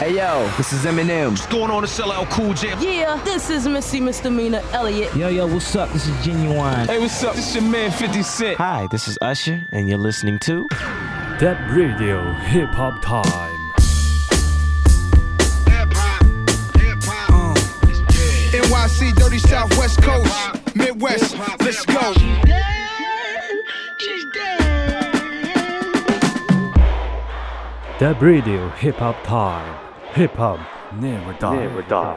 Hey yo, this is Eminem. What's going on? It's LL Cool J. Yeah, this is Missy Misdemeanor Elliott. Yo, what's up? This is Genuine. Hey, what's up? This your man 50 Cent. Hi, this is Usher, and you're listening to Dab Radio Hip Hop Time. NYC, Dirty South, West Coast, Midwest, let's go. Dab Radio Hip Hop Time. Hip Hop never die. Never Die.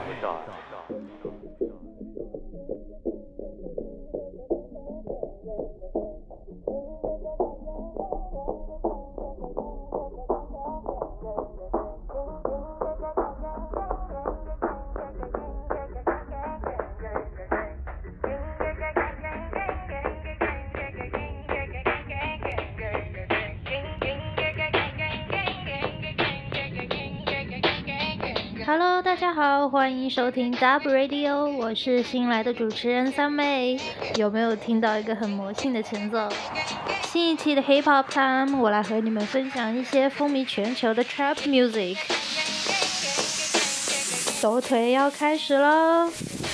Hello， 大家好，欢迎收听 Dab Radio， 我是新来的主持人三妹。有没有听到一个很魔性的前奏？新一期的 Hip Hop Time， 我来和你们分享一些风靡全球的 Trap Music。抖腿要开始喽！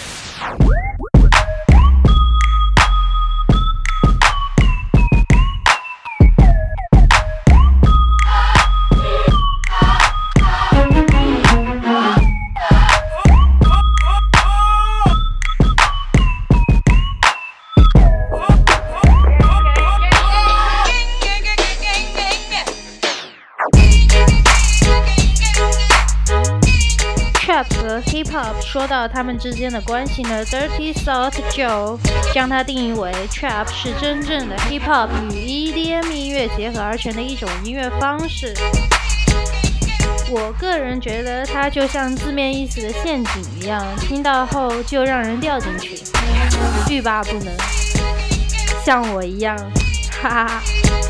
和 Hip Hop 说到他们之间的关系呢 ，Dirty South Joe 将它定义为 Trap 是真正的 Hip Hop 与 EDM 音乐结合而成的一种音乐方式。我个人觉得它就像字面意思的陷阱一样，听到后就让人掉进去，欲罢不能，像我一样，哈哈。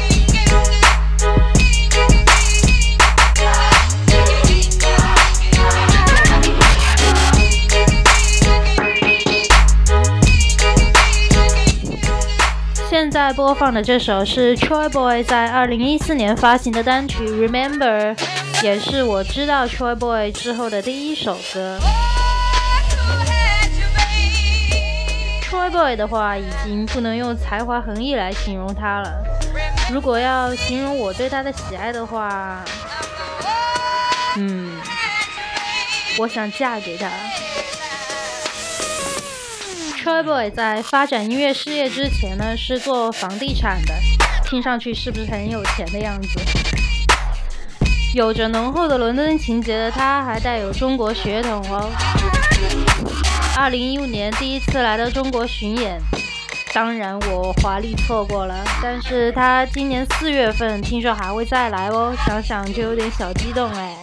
现在播放的这首是 Troy Boy 在2014年发行的单曲 Remember， 也是我知道 Troy Boy 之后的第一首歌。Troy Boy 的话已经不能用才华横溢来形容他了，如果要形容我对他的喜爱的话，我想嫁给他。Troy Boy 在发展音乐事业之前呢，是做房地产的，听上去是不是很有钱的样子？有着浓厚的伦敦情节的他，还带有中国血统哦。2015年第一次来到中国巡演，当然我华丽错过了，但是他今年4月份听说还会再来哦，想想就有点小激动哎。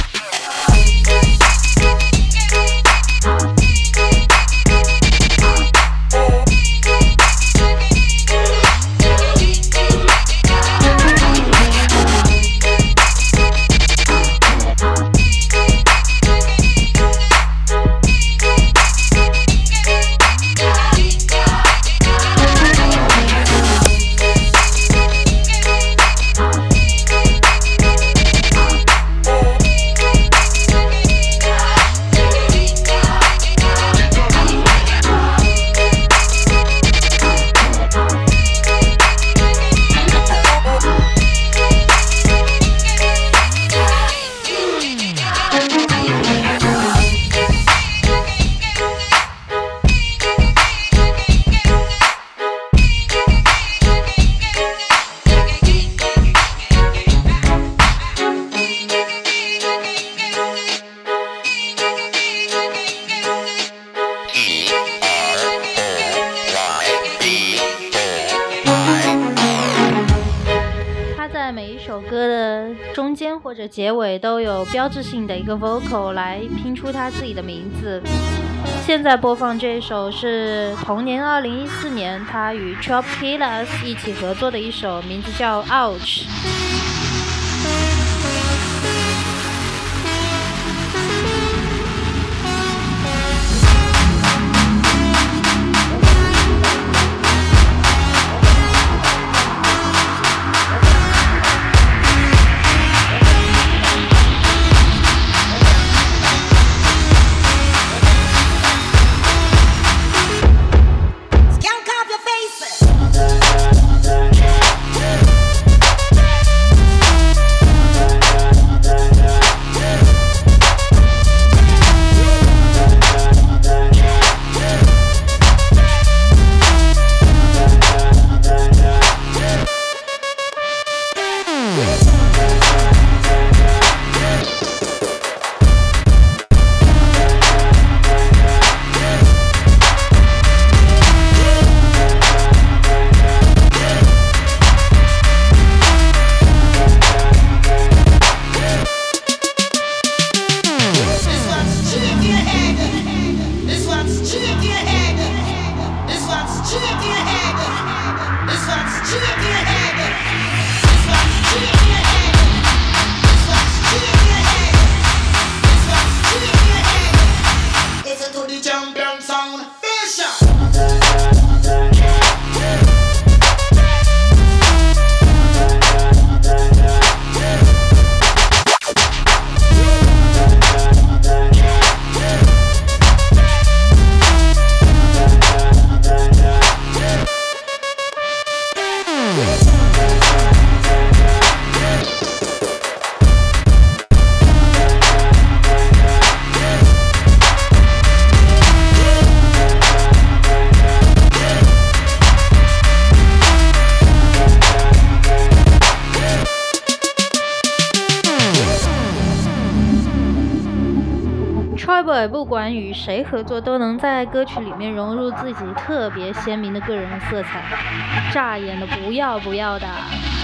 或者结尾都有标志性的一个 vocal 来拼出他自己的名字。现在播放这一首是同年2014年他与 Chop Killers 一起合作的一首，名字叫 Ouch。 Troyboy 不管与谁合作，都能在歌曲里面融入自己特别鲜明的个人色彩，炸眼的不要不要的。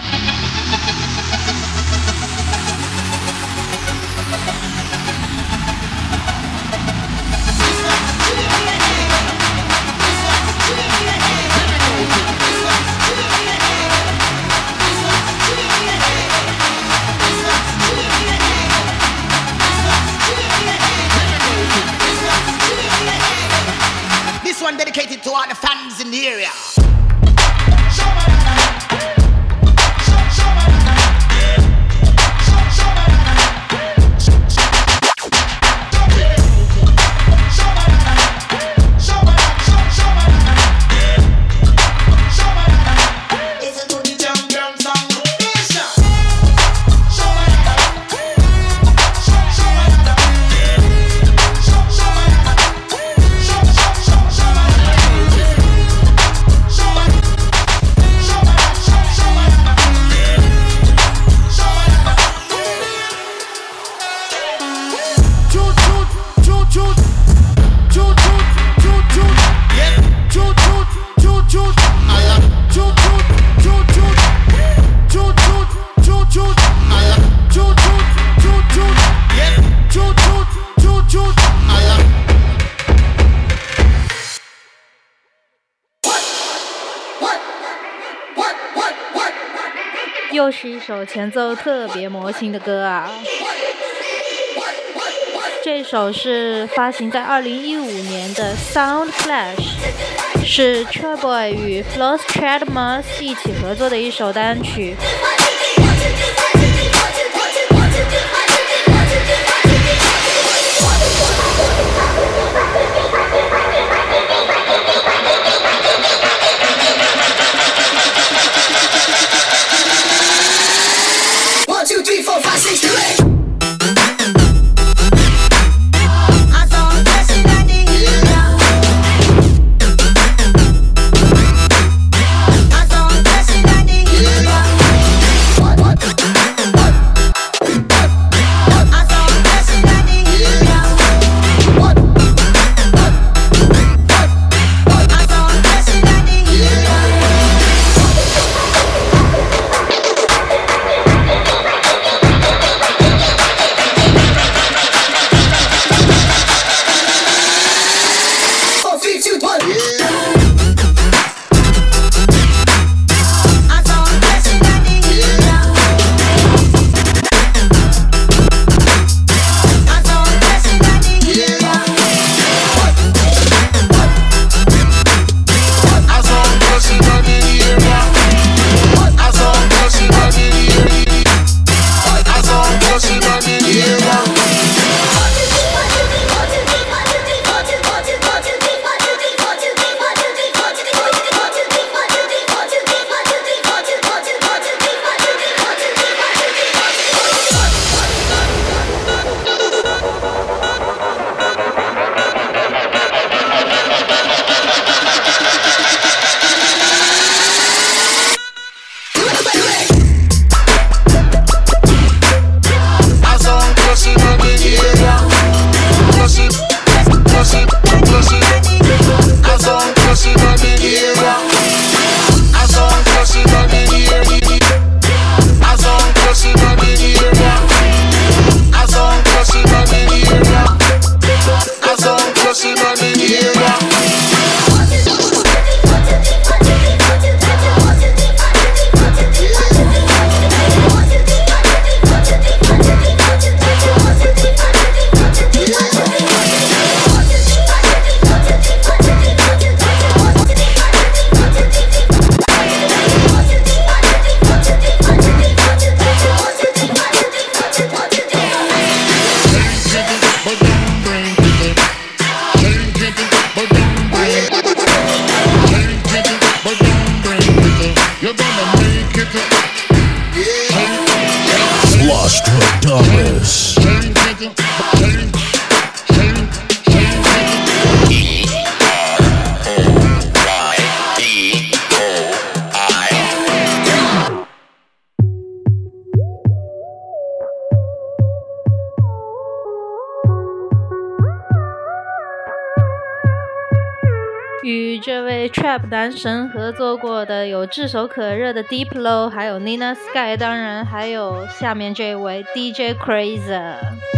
This one dedicated to all the fans in the area. 又是一首前奏特别魔性的歌啊！这首是发行在2015年的 Sound Clash， 是 Troyboy 与 Floss Chatmas 一起合作的一首单曲。 与这位 Trap 男神合作过的有炙手可热的 Diplo， 还有 Nina Sky， 当然还有下面这位 DJ Crazer。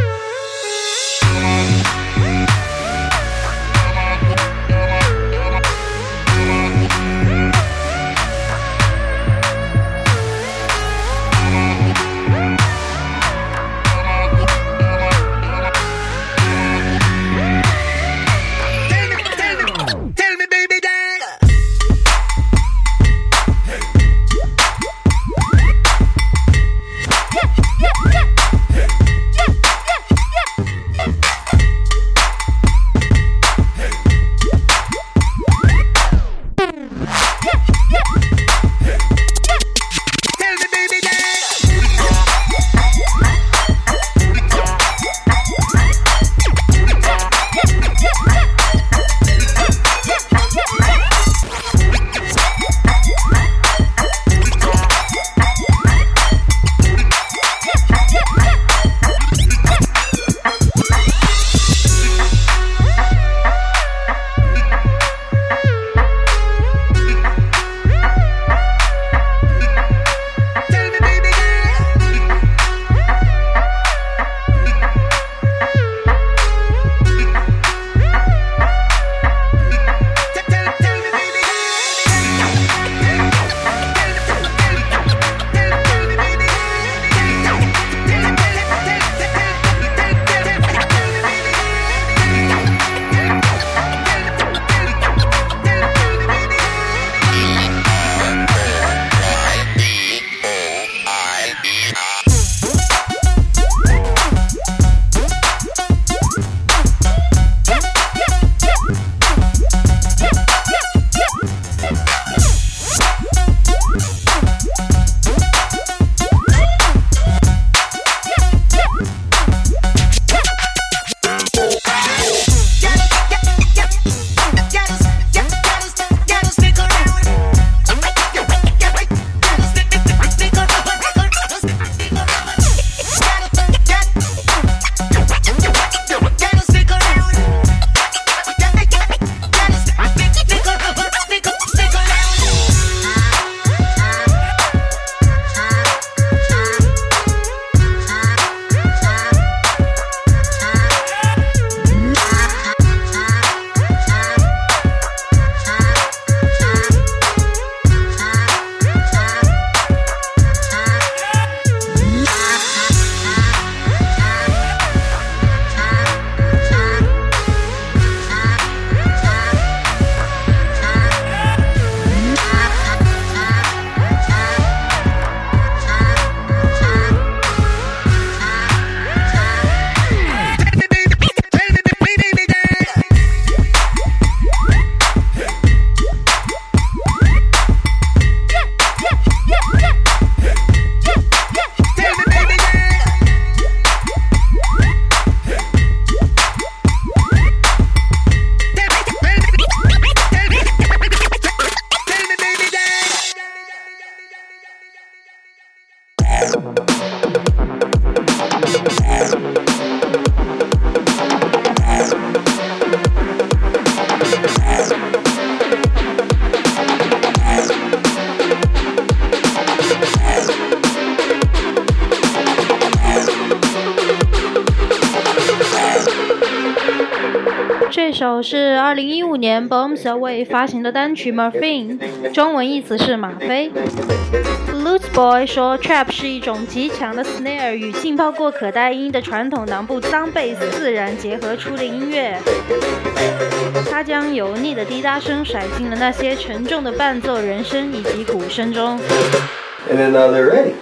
这首是2015年 Bombs Away 发行的单曲 Morphine， 中文意思是吗啡。Lutz Boy 说 Trap 是一种极强的 snare 与浸泡过可待因的传统囊部脏贝斯自然结合出的音乐，它将油腻的滴答声甩进了那些沉重的伴奏人声以及鼓声中。 And then they're ready.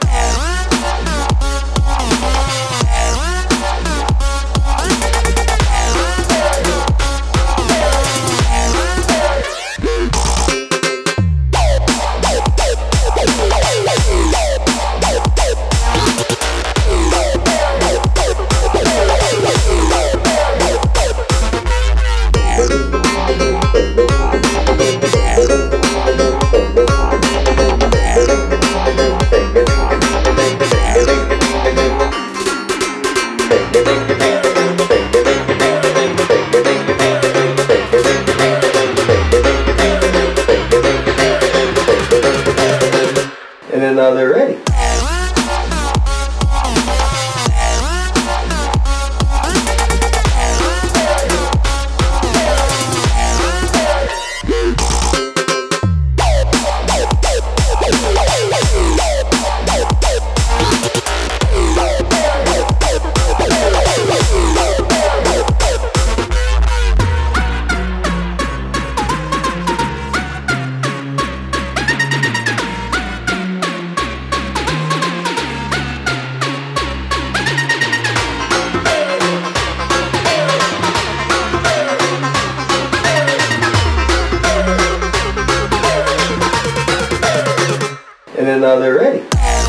then they're ready.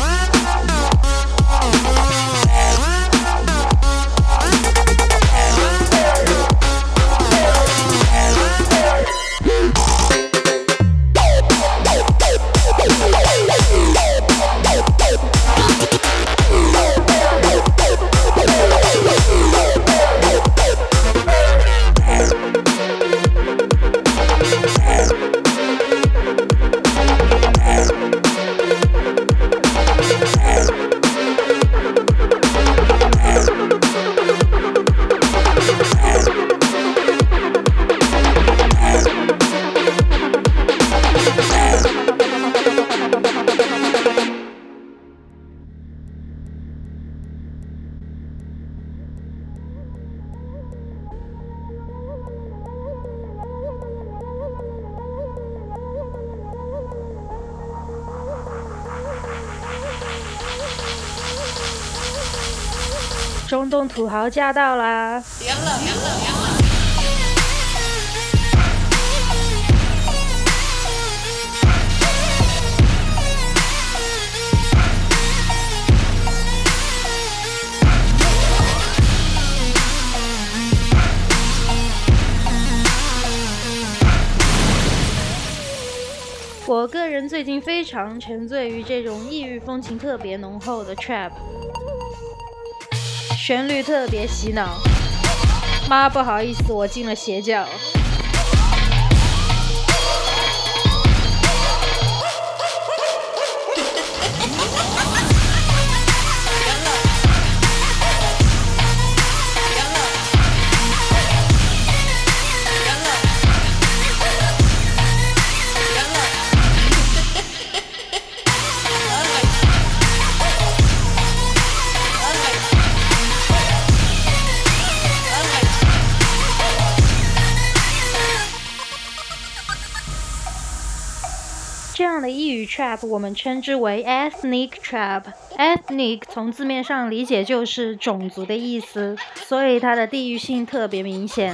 中东土豪驾到啦！我个人最近非常沉醉于这种异域风情特别浓厚的 trap。旋律特别洗脑，妈不好意思，我进了邪教。这样的异语 trap 我们称之为 ethnic trap。ethnic 从字面上理解就是种族的意思，所以它的地域性特别明显。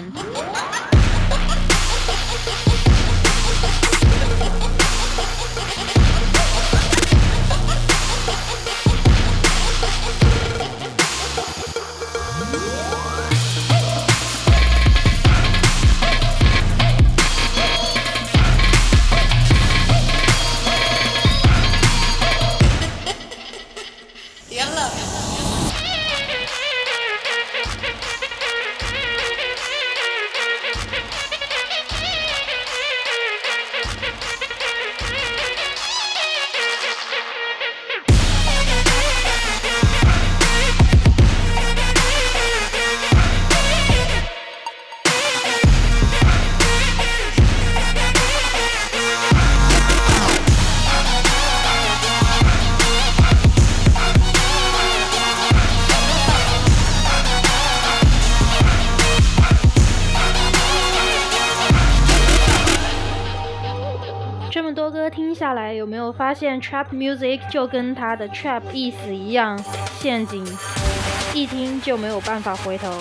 这么多歌听下来，有没有发现 trap music 就跟它的 trap 意思一样，陷阱，一听就没有办法回头。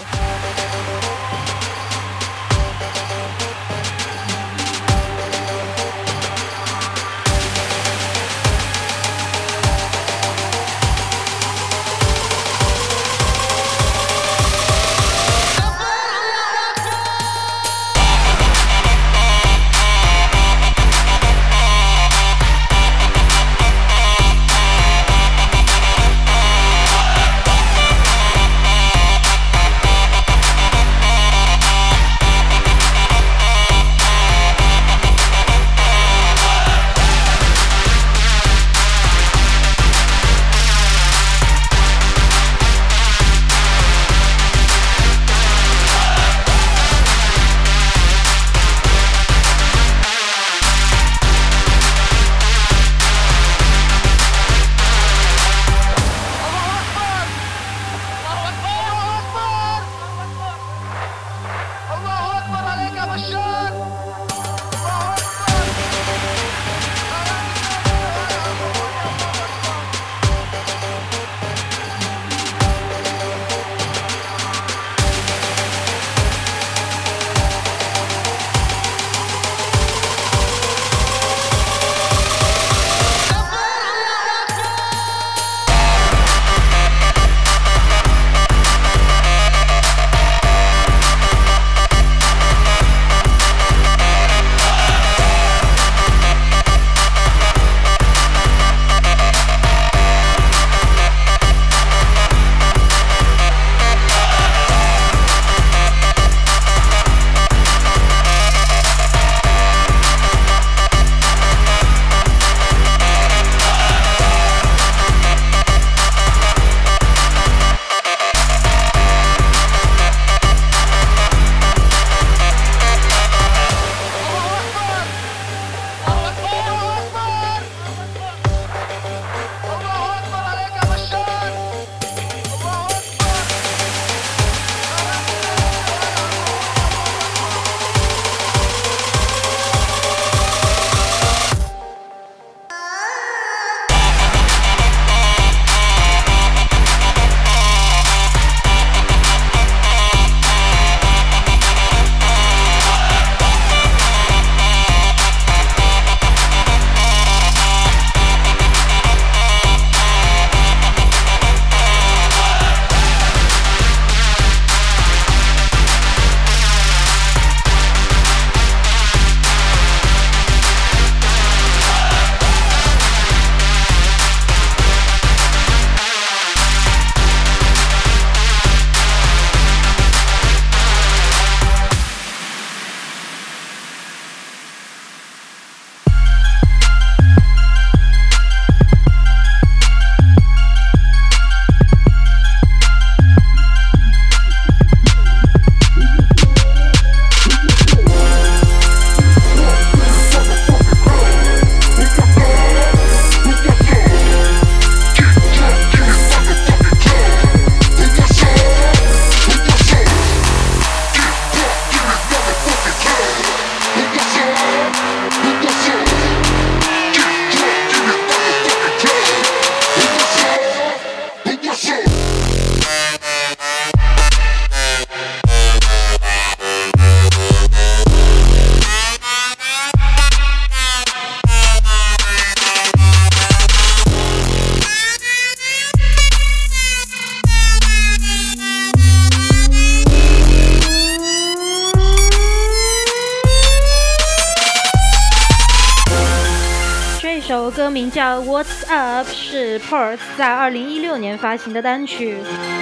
首歌名叫 What's Up， 是 Ports 在2016年发行的单曲。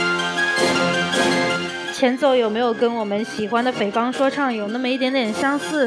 前奏有没有跟我们喜欢的匪帮说唱有那么一点点相似？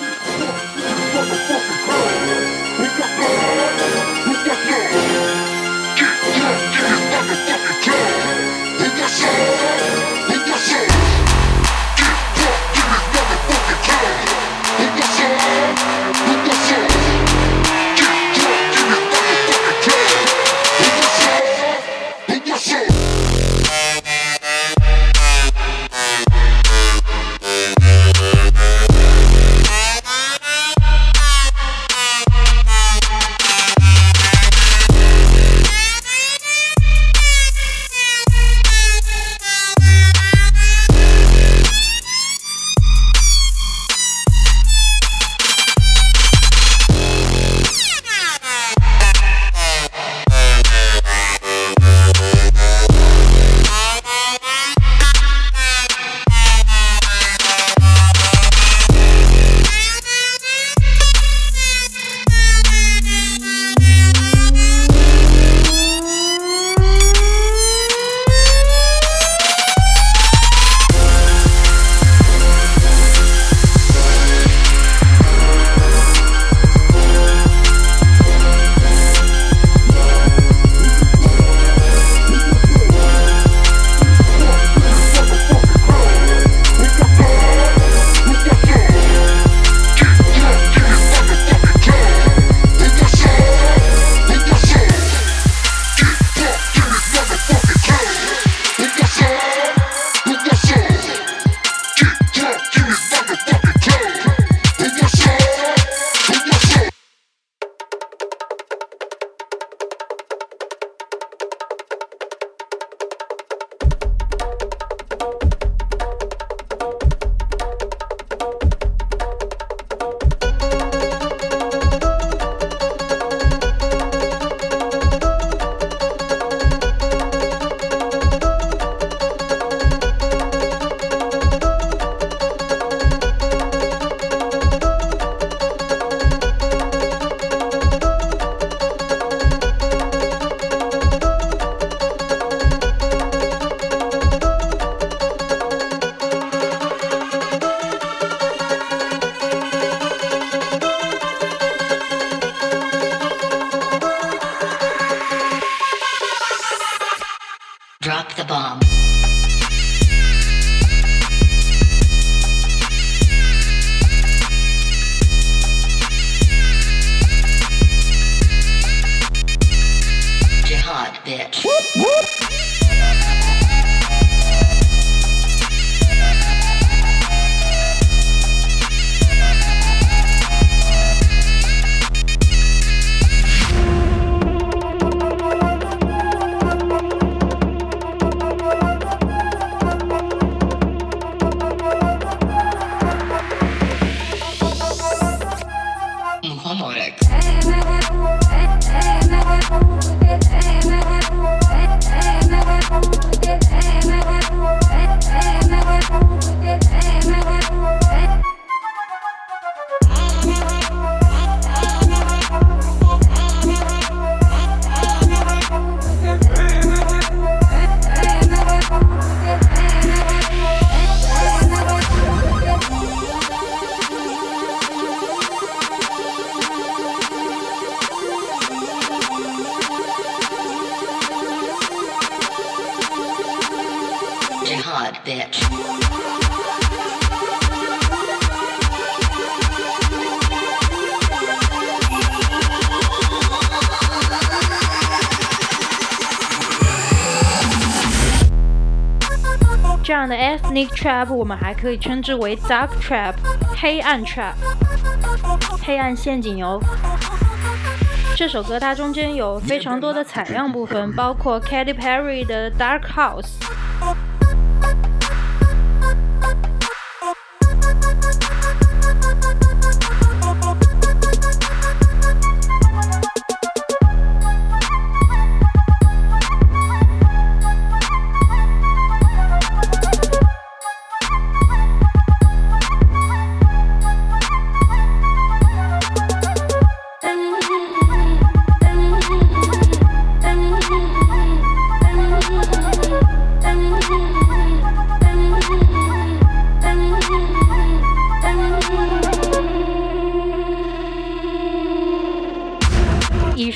Drop the bomb. Jihad, bitch. Whoop, whoop. Jihad, bitch. .这样的 ethnic trap 我们还可以称之为 dark trap 黑暗 trap 黑暗陷阱哦。这首歌它中间有非常多的采样部分，包括 Katy Perry 的 Dark House。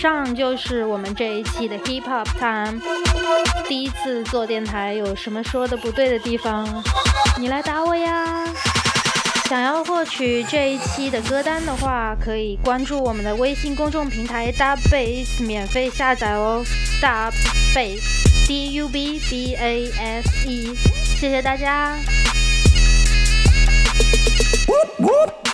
上就是我们这一期的 Hip Hop Time。第一次做电台，有什么说的不对的地方，你来打我呀！想要获取这一期的歌单的话，可以关注我们的微信公众平台 Dubbase 免费下载哦。Dubbase DUBBASE， 谢谢大家。